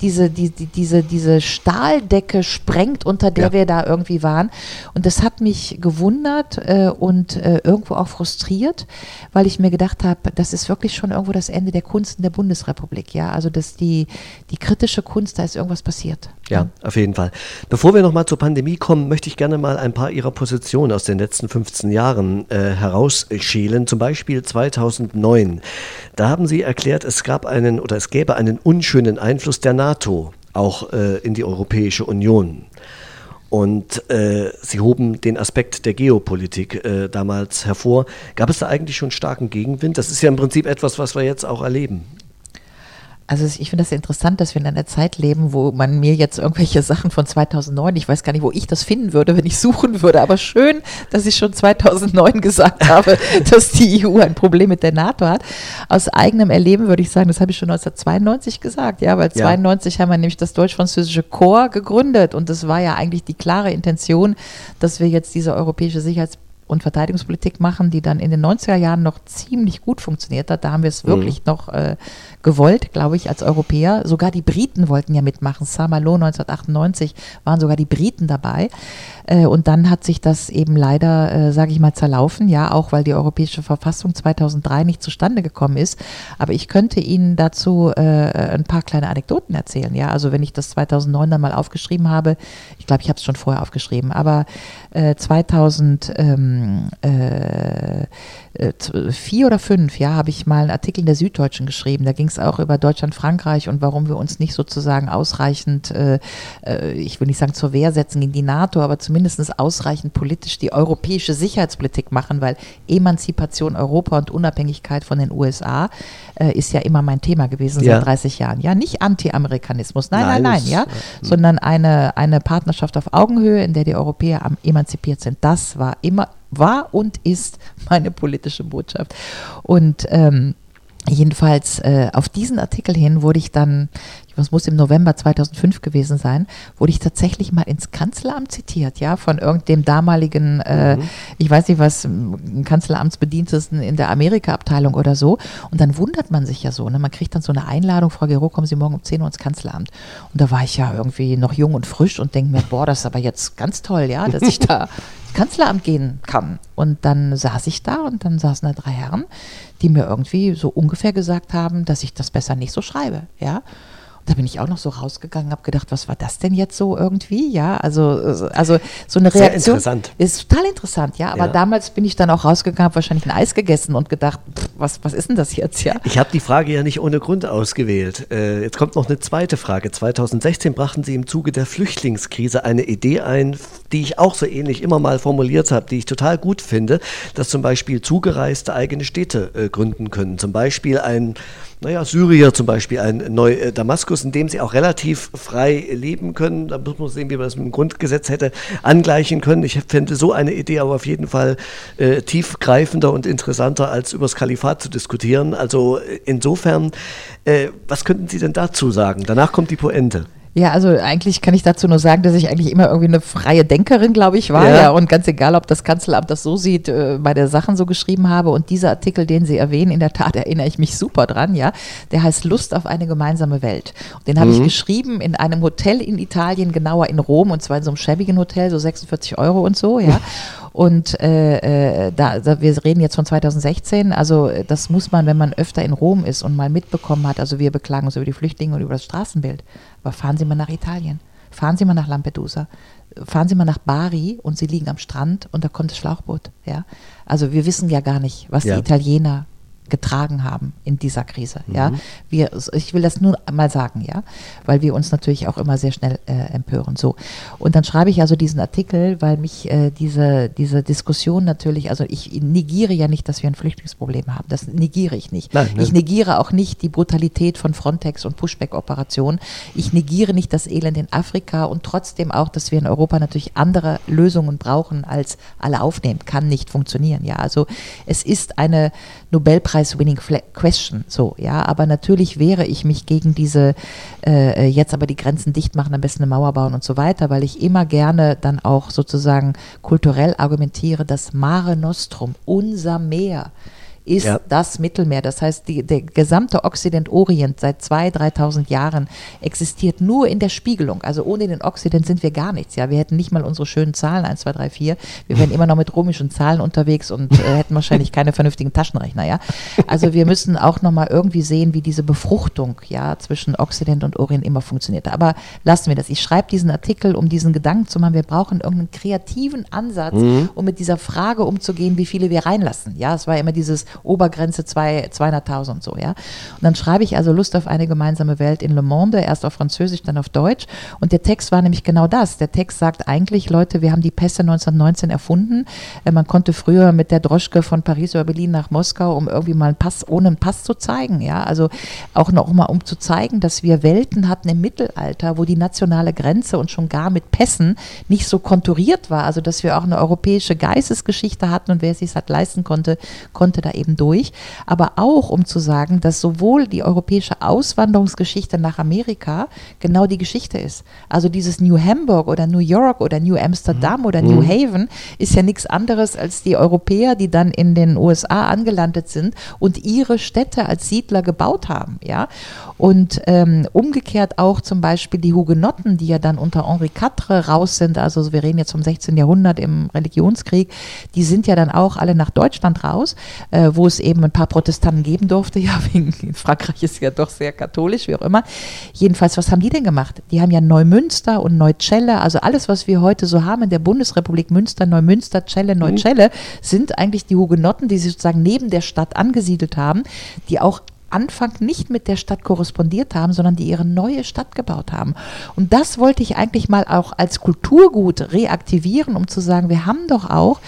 Stahldecke sprengt, unter der wir da irgendwie waren. Und das hat mich gewundert und irgendwo auch frustriert, weil ich mir gedacht habe, das ist wirklich schon irgendwo das Ende der Kunst in der Bundesrepublik. Ja, also dass die kritische Kunst, da ist irgendwas passiert. Ja, auf jeden Fall. Bevor wir nochmal zur Pandemie kommen, möchte ich gerne mal ein paar Ihrer Positionen aus den letzten 15 Jahren herausschälen. Zum Beispiel 2009. Da haben Sie erklärt, es gäbe einen unschönen Einfluss der NATO auch in die Europäische Union. Und Sie hoben den Aspekt der Geopolitik damals hervor. Gab es da eigentlich schon starken Gegenwind? Das ist ja im Prinzip etwas, was wir jetzt auch erleben. Also ich finde das interessant, dass wir in einer Zeit leben, wo man mir jetzt irgendwelche Sachen von 2009, ich weiß gar nicht, wo ich das finden würde, wenn ich suchen würde, aber schön, dass ich schon 2009 gesagt habe, dass die EU ein Problem mit der NATO hat. Aus eigenem Erleben würde ich sagen, das habe ich schon 1992 gesagt, ja, weil 1992 haben wir nämlich das deutsch-französische Korps gegründet und das war ja eigentlich die klare Intention, dass wir jetzt diese europäische und Verteidigungspolitik machen, die dann in den 90er Jahren noch ziemlich gut funktioniert hat. Da haben wir es wirklich noch gewollt, glaube ich, als Europäer. Sogar die Briten wollten ja mitmachen. Saint-Malo 1998 waren sogar die Briten dabei. Und dann hat sich das eben leider, sage ich mal, zerlaufen. Ja, auch weil die Europäische Verfassung 2003 nicht zustande gekommen ist. Aber ich könnte Ihnen dazu ein paar kleine Anekdoten erzählen. Ja, also wenn ich das 2009 dann mal aufgeschrieben habe, ich glaube, ich habe es schon vorher aufgeschrieben, aber 2004 oder 5, ja, habe ich mal einen Artikel in der Süddeutschen geschrieben. Da ging es auch über Deutschland, Frankreich und warum wir uns nicht sozusagen ausreichend, ich will nicht sagen zur Wehr setzen gegen die NATO, aber zumindest ausreichend politisch die europäische Sicherheitspolitik machen, weil Emanzipation Europa und Unabhängigkeit von den USA ist ja immer mein Thema gewesen seit 30 Jahren. Ja, nicht Anti-Amerikanismus, nein, ja, sondern eine Partnerschaft auf Augenhöhe, in der die Europäer emanzipiert sind. Das war und ist meine politische Botschaft. Und jedenfalls auf diesen Artikel hin wurde ich dann, das muss im November 2005 gewesen sein, wurde ich tatsächlich mal ins Kanzleramt zitiert, ja, von irgendeinem damaligen, ich weiß nicht was, Kanzleramtsbedientesten in der Amerika-Abteilung oder so. Und dann wundert man sich ja so, ne? Man kriegt dann so eine Einladung, Frau Gero, kommen Sie morgen um 10 Uhr ins Kanzleramt. Und da war ich ja irgendwie noch jung und frisch und denke mir, boah, das ist aber jetzt ganz toll, ja, dass ich da ins Kanzleramt gehen kann. Und dann saß ich da und dann saßen da 3 Herren, die mir irgendwie so ungefähr gesagt haben, dass ich das besser nicht so schreibe, ja. Da bin ich auch noch so rausgegangen, habe gedacht, was war das denn jetzt so irgendwie? Ja, also so eine Reaktion. Sehr interessant. Ist total interessant, ja. Aber damals bin ich dann auch rausgegangen, habe wahrscheinlich ein Eis gegessen und gedacht, was ist denn das jetzt, ja? Ich habe die Frage ja nicht ohne Grund ausgewählt. Jetzt kommt noch eine zweite Frage. 2016 brachten Sie im Zuge der Flüchtlingskrise eine Idee ein, die ich auch so ähnlich immer mal formuliert habe, die ich total gut finde, dass zum Beispiel Zugereiste eigene Städte gründen können. Zum Beispiel Syrier zum Beispiel, ein Neu-Damaskus, in dem sie auch relativ frei leben können. Da muss man sehen, wie man das mit dem Grundgesetz hätte angleichen können. Ich fände so eine Idee aber auf jeden Fall tiefgreifender und interessanter, als über das Kalifat zu diskutieren. Also insofern, was könnten Sie denn dazu sagen? Danach kommt die Pointe. Ja, also eigentlich kann ich dazu nur sagen, dass ich eigentlich immer irgendwie eine freie Denkerin, glaube ich, war. Ja. Und ganz egal, ob das Kanzleramt das so sieht, bei der Sachen so geschrieben habe. Und dieser Artikel, den Sie erwähnen, in der Tat erinnere ich mich super dran, ja. Der heißt Lust auf eine gemeinsame Welt. Und den habe ich geschrieben in einem Hotel in Italien, genauer in Rom, und zwar in so einem schäbigen Hotel, so 46 € und so, ja. Und wir reden jetzt von 2016, also das muss man, wenn man öfter in Rom ist und mal mitbekommen hat, also wir beklagen uns über die Flüchtlinge und über das Straßenbild, aber fahren Sie mal nach Italien, fahren Sie mal nach Lampedusa, fahren Sie mal nach Bari und Sie liegen am Strand und da kommt das Schlauchboot, ja. Also wir wissen ja gar nicht, was die Italiener getragen haben in dieser Krise, ja. Ich will das nur mal sagen, ja, weil wir uns natürlich auch immer sehr schnell empören, so. Und dann schreibe ich also diesen Artikel, weil mich diese Diskussion natürlich, also ich negiere ja nicht, dass wir ein Flüchtlingsproblem haben, das negiere ich nicht. Nein. Ich negiere auch nicht die Brutalität von Frontex und Pushback-Operationen. Ich negiere nicht das Elend in Afrika und trotzdem auch, dass wir in Europa natürlich andere Lösungen brauchen, als alle aufnehmen. Kann nicht funktionieren, ja. Also es ist eine Nobelpreis-winning question, so, ja, aber natürlich wehre ich mich gegen diese, jetzt aber die Grenzen dicht machen, am besten eine Mauer bauen und so weiter, weil ich immer gerne dann auch sozusagen kulturell argumentiere, dass Mare Nostrum, unser Meer, ist das Mittelmeer. Das heißt, der gesamte Occident-Orient seit 2.000, 3.000 Jahren existiert nur in der Spiegelung. Also ohne den Occident sind wir gar nichts. Ja, wir hätten nicht mal unsere schönen Zahlen 1, 2, 3, 4. Wir wären immer noch mit römischen Zahlen unterwegs und hätten wahrscheinlich keine vernünftigen Taschenrechner. Ja, also wir müssen auch noch mal irgendwie sehen, wie diese Befruchtung zwischen Occident und Orient immer funktioniert. Aber lassen wir das. Ich schreibe diesen Artikel, um diesen Gedanken zu machen. Wir brauchen irgendeinen kreativen Ansatz, um mit dieser Frage umzugehen, wie viele wir reinlassen. Ja, es war immer dieses Obergrenze 200.000 und so, ja. Und dann schreibe ich also Lust auf eine gemeinsame Welt in Le Monde, erst auf Französisch, dann auf Deutsch. Und der Text war nämlich genau das. Der Text sagt eigentlich, Leute, wir haben die Pässe 1919 erfunden. Man konnte früher mit der Droschke von Paris über Berlin nach Moskau, um irgendwie mal einen Pass, ohne einen Pass zu zeigen, ja. Also auch noch mal, um zu zeigen, dass wir Welten hatten im Mittelalter, wo die nationale Grenze und schon gar mit Pässen nicht so konturiert war. Also dass wir auch eine europäische Geistesgeschichte hatten und wer es sich halt leisten konnte, konnte da eben durch, aber auch um zu sagen, dass sowohl die europäische Auswanderungsgeschichte nach Amerika genau die Geschichte ist. Also dieses New Hamburg oder New York oder New Amsterdam oder New Haven ist ja nichts anderes als die Europäer, die dann in den USA angelandet sind und ihre Städte als Siedler gebaut haben, ja. Und umgekehrt auch zum Beispiel die Hugenotten, die ja dann unter Henri IV raus sind, also wir reden jetzt vom 16. Jahrhundert im Religionskrieg, die sind ja dann auch alle nach Deutschland raus, wo es eben ein paar Protestanten geben durfte, ja, wegen Frankreich ist ja doch sehr katholisch, wie auch immer. Jedenfalls, was haben die denn gemacht? Die haben ja Neumünster und Neucelle, also alles, was wir heute so haben in der Bundesrepublik, Münster, Neumünster, Celle, Neucelle, sind eigentlich die Hugenotten, die sich sozusagen neben der Stadt angesiedelt haben, die auch Anfang nicht mit der Stadt korrespondiert haben, sondern die ihre neue Stadt gebaut haben. Und das wollte ich eigentlich mal auch als Kulturgut reaktivieren, um zu sagen, wir haben doch auch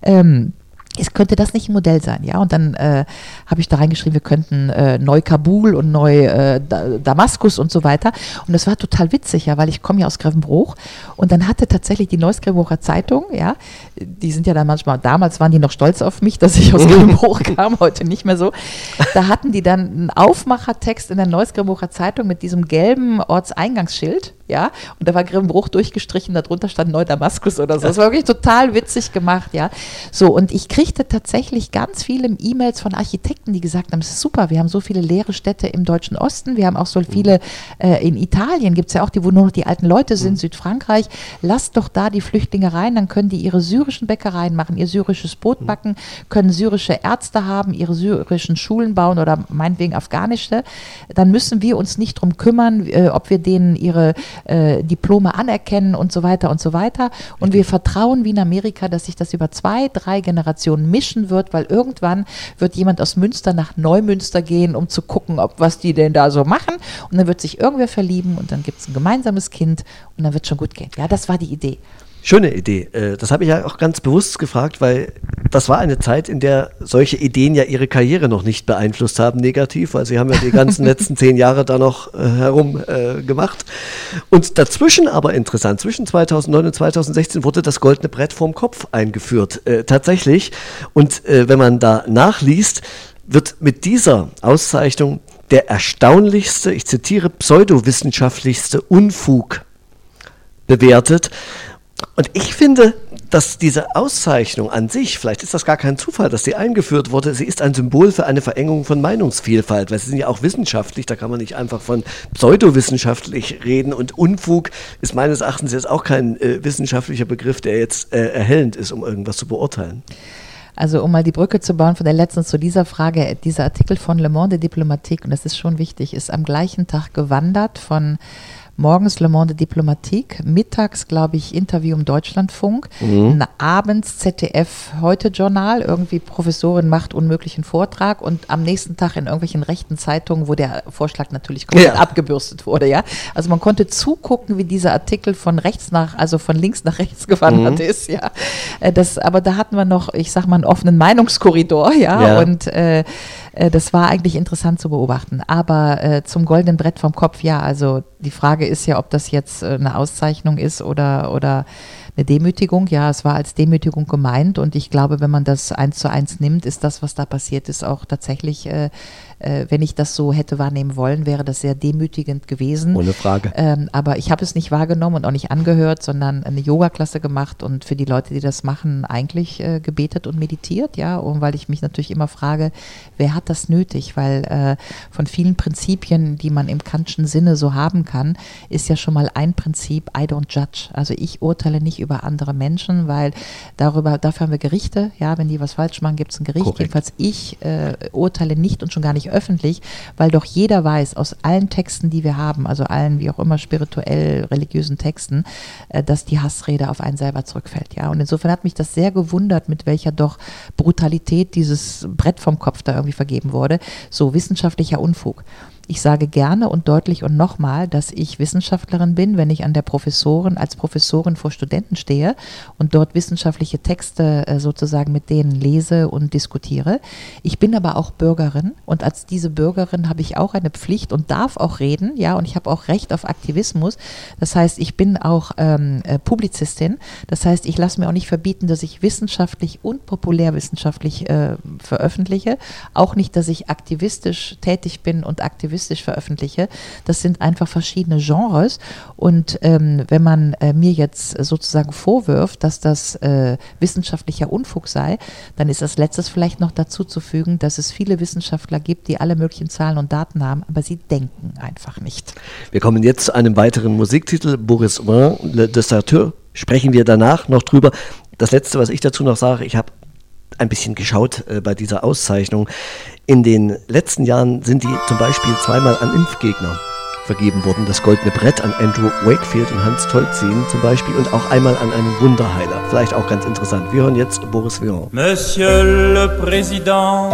es könnte das nicht ein Modell sein, ja? Und dann habe ich da reingeschrieben, wir könnten Neu-Kabul und Neu-Damaskus und so weiter. Und das war total witzig, ja, weil ich komme ja aus Grevenbroich und dann hatte tatsächlich die Neues Grevenbroicher Zeitung, ja, die sind ja dann manchmal, damals waren die noch stolz auf mich, dass ich aus Grevenbroich kam, heute nicht mehr so. Da hatten die dann einen Aufmachertext in der Neues Grevenbroicher Zeitung mit diesem gelben Ortseingangsschild, ja, und da war Grimbruch durchgestrichen, darunter stand Neu-Damaskus oder so. Das war wirklich total witzig gemacht, ja. So, und ich kriegte tatsächlich ganz viele E-Mails von Architekten, die gesagt haben, es ist super, wir haben so viele leere Städte im Deutschen Osten, wir haben auch so viele, in Italien gibt es ja auch die, wo nur noch die alten Leute sind, Südfrankreich, lasst doch da die Flüchtlinge rein, dann können die ihre syrischen Bäckereien machen, ihr syrisches Brot backen, können syrische Ärzte haben, ihre syrischen Schulen bauen oder meinetwegen afghanische, dann müssen wir uns nicht drum kümmern, ob wir denen ihre Diplome anerkennen und so weiter und so weiter. Und wir vertrauen wie in Amerika, dass sich das über 2, 3 Generationen mischen wird, weil irgendwann wird jemand aus Münster nach Neumünster gehen, um zu gucken, was die denn da so machen. Und dann wird sich irgendwer verlieben und dann gibt es ein gemeinsames Kind und dann wird es schon gut gehen. Ja, das war die Idee. Schöne Idee. Das habe ich ja auch ganz bewusst gefragt, weil das war eine Zeit, in der solche Ideen ja ihre Karriere noch nicht beeinflusst haben, negativ, weil sie haben ja die ganzen letzten 10 Jahre da noch herum gemacht. Und dazwischen aber interessant, zwischen 2009 und 2016 wurde das Goldene Brett vorm Kopf eingeführt, tatsächlich. Und wenn man da nachliest, wird mit dieser Auszeichnung der erstaunlichste, ich zitiere, pseudowissenschaftlichste Unfug bewertet. Und ich finde, dass diese Auszeichnung an sich, vielleicht ist das gar kein Zufall, dass sie eingeführt wurde, sie ist ein Symbol für eine Verengung von Meinungsvielfalt, weil sie sind ja auch wissenschaftlich, da kann man nicht einfach von pseudowissenschaftlich reden und Unfug ist meines Erachtens jetzt auch kein wissenschaftlicher Begriff, der jetzt erhellend ist, um irgendwas zu beurteilen. Also um mal die Brücke zu bauen von der letzten zu dieser Frage, dieser Artikel von Le Monde Diplomatique, und das ist schon wichtig, ist am gleichen Tag gewandert von morgens Le Monde Diplomatique, mittags, glaube ich, Interview im Deutschlandfunk, abends ZDF Heute-Journal, irgendwie Professorin macht unmöglichen Vortrag und am nächsten Tag in irgendwelchen rechten Zeitungen, wo der Vorschlag natürlich komplett abgebürstet wurde, ja. Also man konnte zugucken, wie dieser Artikel von links nach rechts gewandert ist, ja. Aber da hatten wir noch, ich sag mal, einen offenen Meinungskorridor, ja. Und das war eigentlich interessant zu beobachten. Aber zum Goldenen Brett vom Kopf, ja, also die Frage ist ja, ob das jetzt eine Auszeichnung ist oder eine Demütigung. Ja, es war als Demütigung gemeint und ich glaube, wenn man das 1:1 nimmt, ist das, was da passiert ist, auch tatsächlich, wenn ich das so hätte wahrnehmen wollen, wäre das sehr demütigend gewesen. Ohne Frage. Aber ich habe es nicht wahrgenommen und auch nicht angehört, sondern eine Yoga-Klasse gemacht und für die Leute, die das machen, eigentlich gebetet und meditiert, ja, und weil ich mich natürlich immer frage, wer hat das nötig? Weil von vielen Prinzipien, die man im Kantschen Sinne so haben kann, ist ja schon mal ein Prinzip, I don't judge. Also ich urteile nicht über andere Menschen, weil dafür haben wir Gerichte, ja, wenn die was falsch machen, gibt es ein Gericht. Korrekt. Jedenfalls ich urteile nicht und schon gar nicht öffentlich, weil doch jeder weiß aus allen Texten, die wir haben, also allen wie auch immer spirituell religiösen Texten, dass die Hassrede auf einen selber zurückfällt, ja. Und insofern hat mich das sehr gewundert, mit welcher doch Brutalität dieses Brett vom Kopf da irgendwie vergeben wurde. So wissenschaftlicher Unfug. Ich sage gerne und deutlich und nochmal, dass ich Wissenschaftlerin bin, wenn ich als Professorin vor Studenten stehe und dort wissenschaftliche Texte sozusagen mit denen lese und diskutiere. Ich bin aber auch Bürgerin und als diese Bürgerin habe ich auch eine Pflicht und darf auch reden, ja, und ich habe auch Recht auf Aktivismus. Das heißt, ich bin auch Publizistin. Das heißt, ich lasse mir auch nicht verbieten, dass ich wissenschaftlich und populärwissenschaftlich veröffentliche. Auch nicht, dass ich aktivistisch tätig bin und aktivistisch veröffentliche. Das sind einfach verschiedene Genres und wenn man mir jetzt sozusagen vorwirft, dass das wissenschaftlicher Unfug sei, dann ist als letztes vielleicht noch dazu zu fügen, dass es viele Wissenschaftler gibt, die alle möglichen Zahlen und Daten haben, aber sie denken einfach nicht. Wir kommen jetzt zu einem weiteren Musiktitel, Boris Vian, Le Deserteur, sprechen wir danach noch drüber. Das Letzte, was ich dazu noch sage, ich habe ein bisschen geschaut bei dieser Auszeichnung. In den letzten Jahren sind die zum Beispiel 2-mal an Impfgegner vergeben worden. Das Goldene Brett an Andrew Wakefield und Hans Tolzien zum Beispiel und auch einmal an einen Wunderheiler. Vielleicht auch ganz interessant. Wir hören jetzt Boris Vian. Monsieur le Président,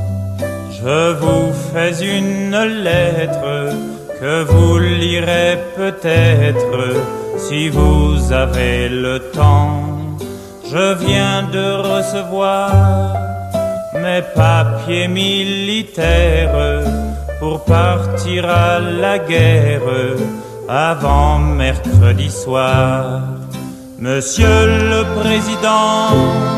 je vous fais une lettre que vous lirez peut-être si vous avez le temps. Je viens de recevoir mes papiers militaires pour partir à la guerre avant mercredi soir. Monsieur le Président,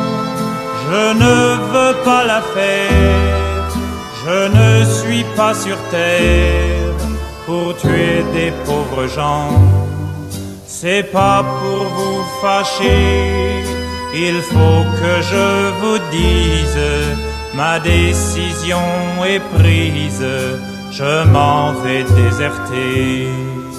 je ne veux pas la fête, je ne suis pas sur terre pour tuer des pauvres gens. c'est pas pour vous fâcher, il faut que je vous dise, ma décision est prise, je m'en vais déserter.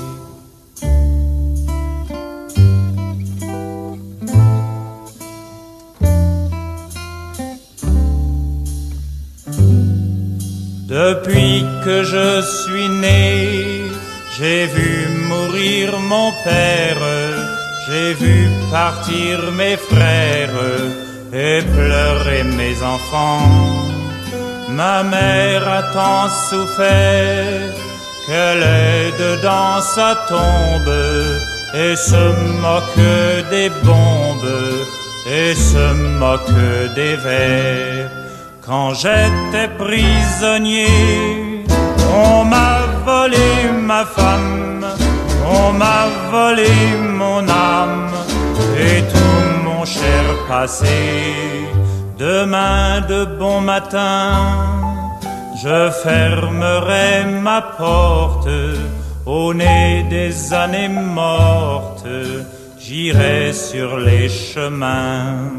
Depuis que je suis né, j'ai vu mourir mon père, j'ai vu partir mes frères et pleurer mes enfants. Ma mère a tant souffert qu'elle est dedans sa tombe et se moque des bombes et se moque des vers. Quand j'étais prisonnier, on m'a volé ma femme, on m'a volé mon âme et tout mon cher passé. Demain de bon matin, je fermerai ma porte au nez des années mortes, j'irai sur les chemins.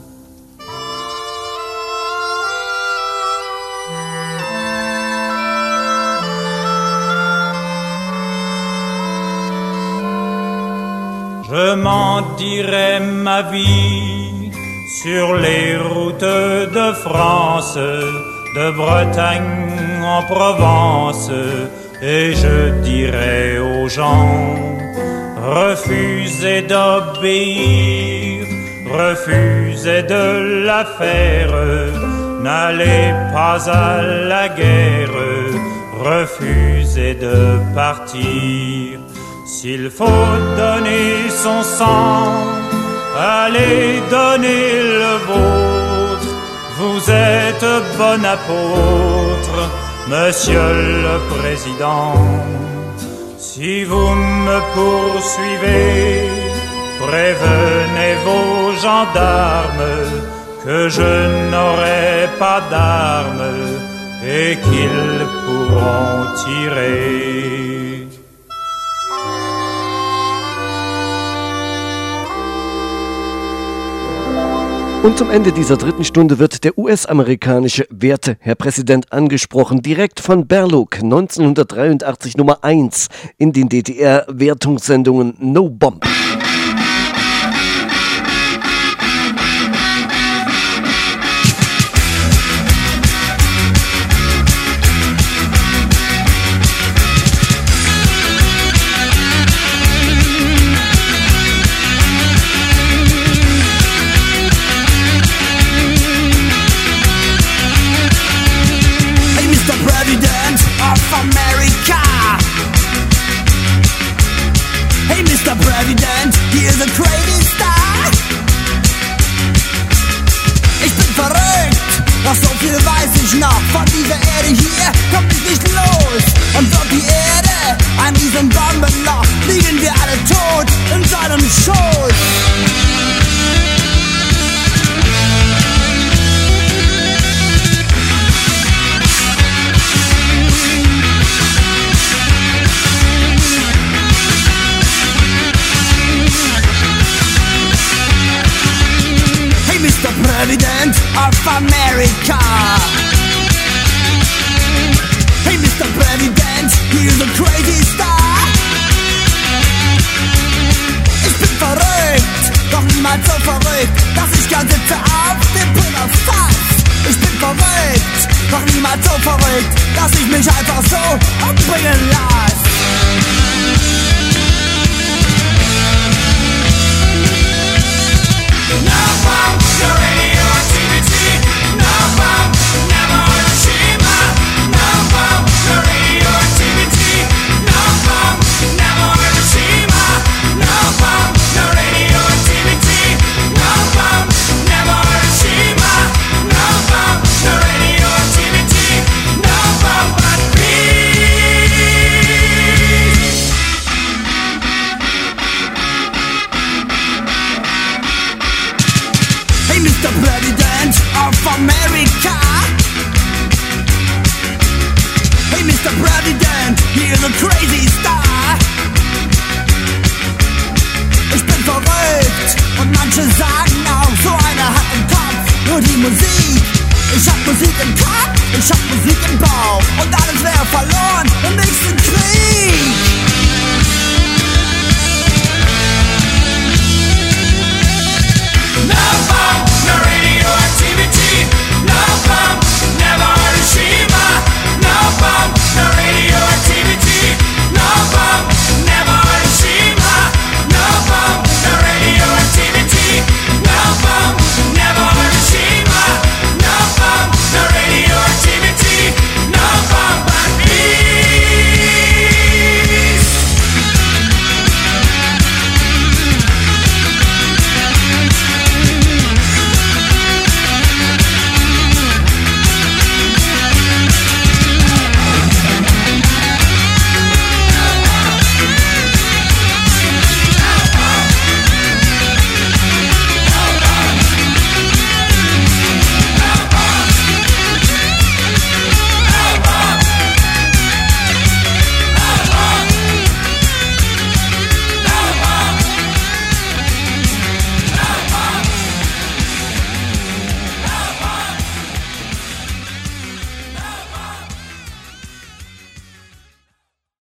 Je m'en dirai ma vie sur les routes de France, de Bretagne en Provence, et je dirai aux gens, refusez d'obéir, refusez de la faire, n'allez pas à la guerre, refusez de partir. S'il faut donner son sang, allez donner le vôtre. Vous êtes bon apôtre, Monsieur le Président. Si vous me poursuivez, prévenez vos gendarmes que je n'aurai pas d'armes et qu'ils pourront tirer. Und zum Ende dieser dritten Stunde wird der US-amerikanische Werteherr-Präsident angesprochen, direkt von Berluk, 1983 Nummer 1 in den DDR-Wertungssendungen No Bomb. President, hier ist ein crazy Star. Ich bin verrückt, doch so viel weiß ich noch. Von dieser Erde hier kommt ich nicht los. Und wird die Erde ein riesen Bombenloch, liegen wir alle tot in seinem Schoß. President of America. Hey Mr. President, here's a crazy star. Ich bin verrückt, doch niemals so verrückt, dass ich gern sitze auf dem Pulverfass. Ich bin verrückt, doch niemals so verrückt, dass ich mich einfach so umbringen lasse. America. Hey Mr. President, here's a crazy star. ich bin verrückt. Und manche sagen auch, so einer hat im Kopf nur die Musik. Ich hab Musik im Kopf, ich hab Musik im Bauch. Und alles wäre verloren, wenn